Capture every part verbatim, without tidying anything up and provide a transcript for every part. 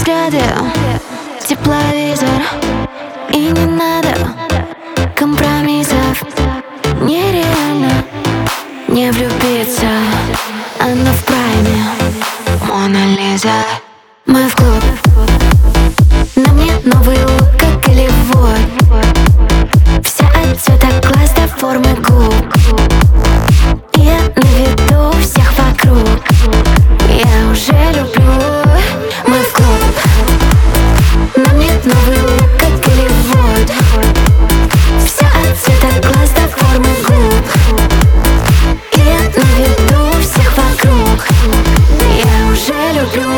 взгляды, тепловизор. И не надо компромиссов. Нереально не влюбиться. Она в прайме, Мона Лиза. Мы в клуб, на мне новый лук, как Голливуд. Вся от цвета глаз до формы губ. И я на виду у всех вокруг. Я уже люблю. Мы в клуб, на мне новый лук, как Голливуд. Вся от цвета глаз до формы губ. И я на виду у всех вокруг. Я уже люблю.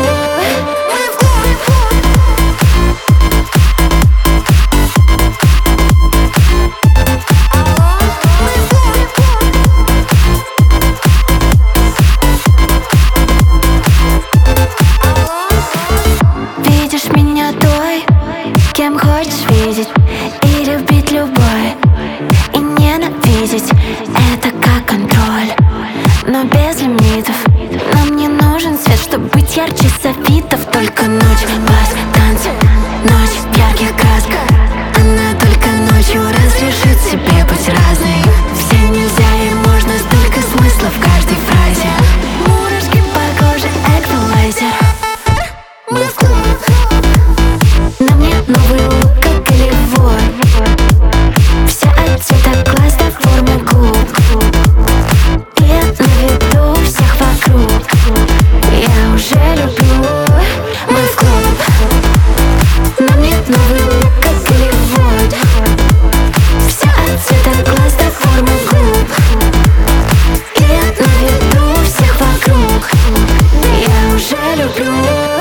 Кем хочешь видеть и любить любой, и ненавидеть — это как контроль, но без лимитов. Нам не нужен свет, чтобы быть ярче софитов. Только ночь, бас, танцы, ночь в ярких красках. Она только ночью разрешит себе быть разной. Все нельзя и можно, столько смысла в каждой фразе. Мурашки по коже, эквалайзер. Мы в клуб, на мне новый лук, как Голливуд. Вся от цвета глаз до формы губ. И я на виду у всех вокруг. Я уже люблю. Мы в клуб, на мне новый лук, как Голливуд. Вся от цвета глаз до формы губ. И я на виду у всех вокруг. Я уже люблю.